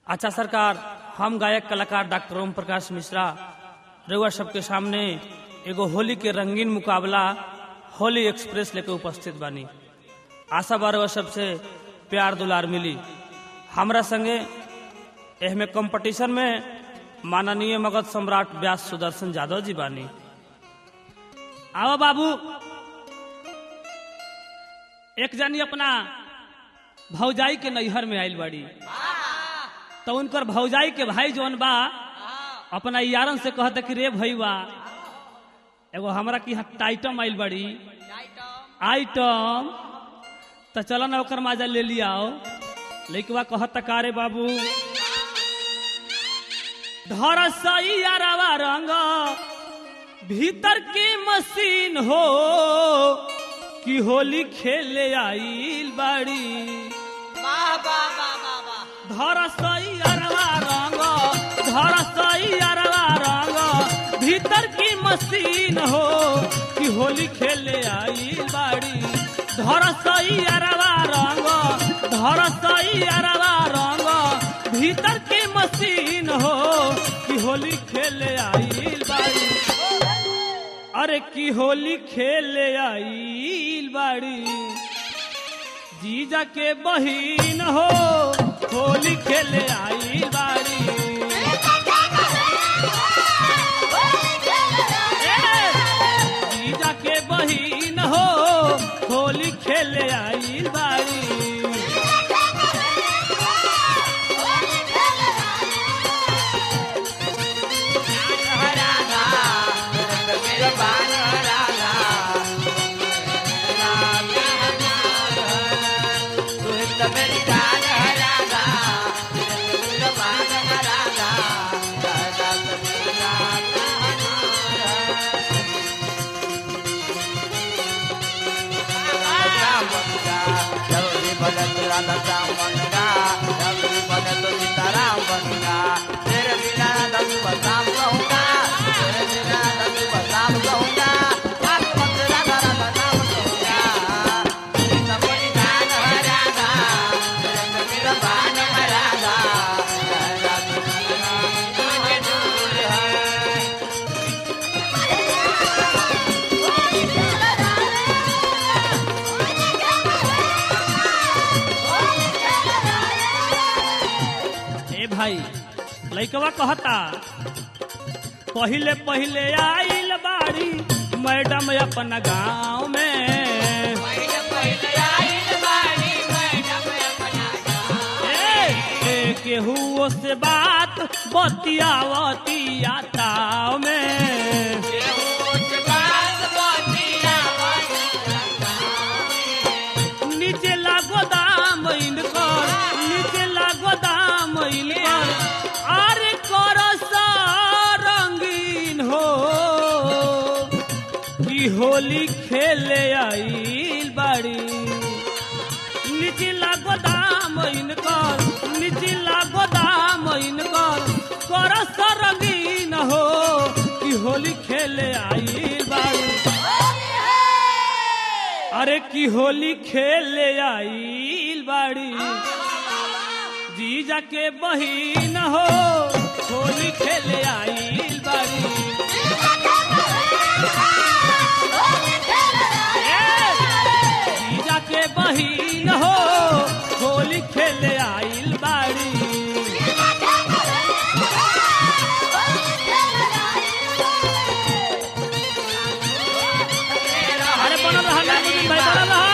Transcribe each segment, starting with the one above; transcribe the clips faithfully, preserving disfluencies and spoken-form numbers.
अच्छा सरकार, हम गायक कलाकार डॉक्टर ओम प्रकाश मिश्रा रउआ सबके सामने एगो होली के रंगीन मुकाबला होली एक्सप्रेस लेके उपस्थित बानी। आशा बा रउआ सबसे प्यार दुलार मिली। हमरा संगे एहमे कंपटीशन में माननीय मगध सम्राट व्यास सुदर्शन यादव जी बानी। आओ बाबू, एक जानी अपना भौजाई के नैहर में आइल बाड़ी, तो उनकर भौजाई के भाई जौन बा अपना यारन से कहते कि रे भैया एगो हमरा की टाइटम आइल बड़ी आइटम, तो चलो ना ओकर माजा ले लियाओ। लइकवा कहता का रे बाबू, धर सही यारवा रंग भीतर की मशीन हो कि होली खेले आइल बाड़ी। धर सही यारवा रंग, धर सही यारवा रंग भीतर की मशीन हो कि होली खेले आइल बाड़ी। धर सही यारवा रंग, धर सही यारवा रंग भीतर की मशीन हो कि होली खेले आइल बाड़ी। अरे की होली खेले आइल बाड़ी, जीजा के बहिन हो होली खेले आइल बाड़ी। जीजा के बहिन हो होली खेले आइल बाड़ी। भाई लइकवा कहता, पहिले पहिले आइल बाड़ी मैडम अपना गाँव में। पहिले पहिले आइल बाड़ी मैडम अपना गाँव में। ए केहू से बात बतियावतिया ताव में। केहू से बात बतियावतिया ताव में। नीचे लागो दाम इनकर, नीचे लागो दाम इनकर। अरे करसा रंगीन हो कि होली खेले आइल बाड़ी। निचिला गोदाम इनकर, निचिला गोदाम इनकर। करसा रंगीन हो कि होली खेले आइल बाड़ी। अरे कि होली खेले आइल बाड़ी, जीजा के बहिन हो होली खेले आइल बाड़ी। जीजा के बहिन हो होली खेले आइल बाड़ी। अरे बनल रहा ना भाई, बनल रहा।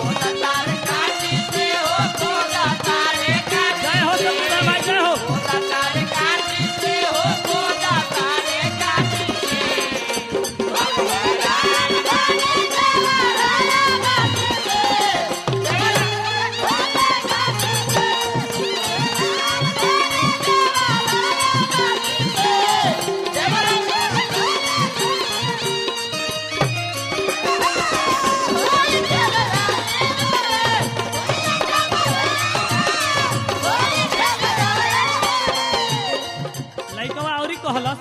जय हो कहलस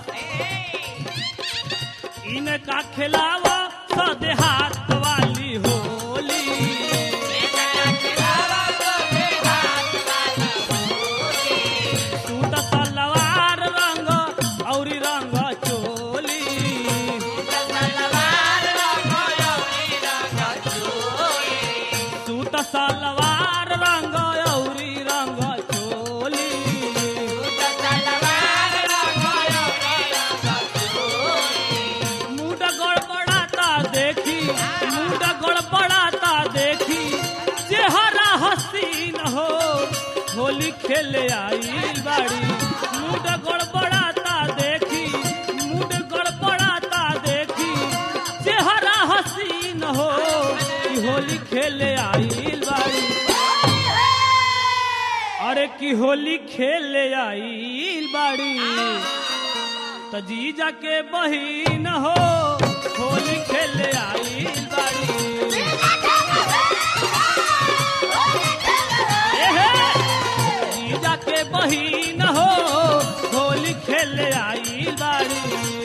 इनका खिलावा सदेहात वाली होली सूट सलवार रंग और रंग चोली सूट सलवार रंग और रंग चोली मूड गड़बड़ाता देखी मूड गड़बड़ाता देखी चेहरा हसीन हो होली खेले आई बाड़ी मूड गड़बड़ाता देखी मूड गड़बड़ाता देखी चेहरा हसीन हो कि होली खेले आई बाड़ी अरे कि होली खेले आई बाड़ी तो जीजा के बहिन हो होली खेले आई बाड़ी जीजा के बहिन हो होली खेले आई बाड़ी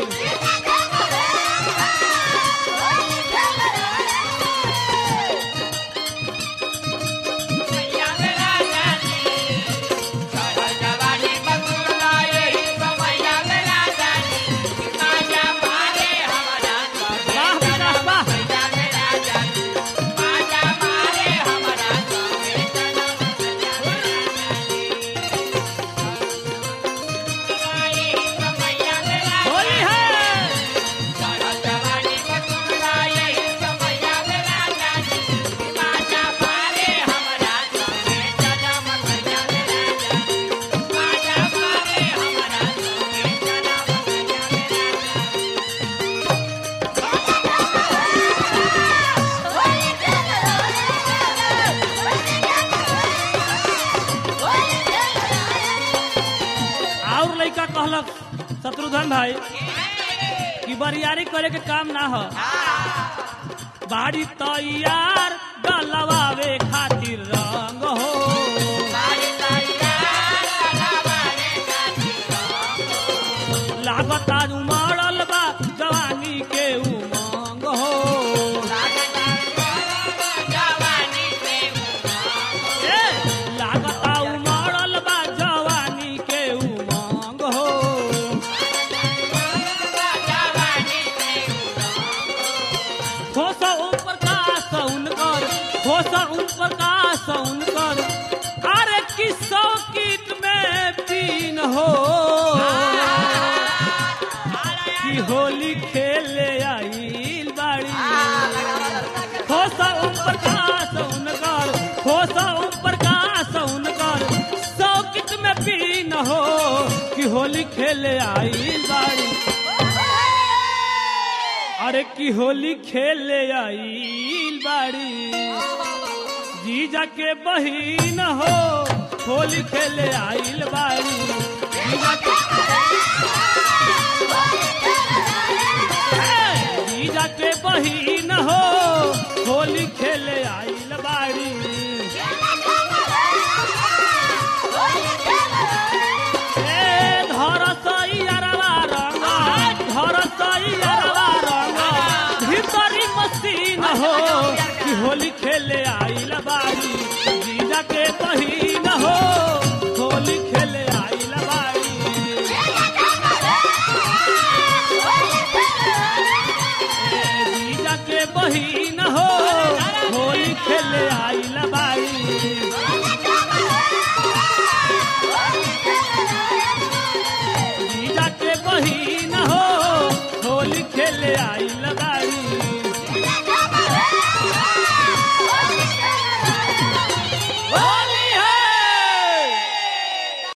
शत्रुघ्न भाई कि बरियारी करे के काम ना हो बाड़ी तैयार डलवावे खातिर रंग हो लागत आज उमड़ल बा जवानी के उमंग हो लागत उमड़ल बा जवानी के उमंग हो होसा उन प्रकाश उनकर होसा उन प्रकाश उनकर अरे किसो कीट में पीन हो कि होली खेले आई बाड़ी होसा उन प्रकाश उनकर होसा उन प्रकाश उनकर सौ कीट में पीन हो कि होली खेले आई बाड़ी अरे की होली खेले आई बाड़ी जीजा के बहिन हो होली खेले आइल बाड़ी जीजा के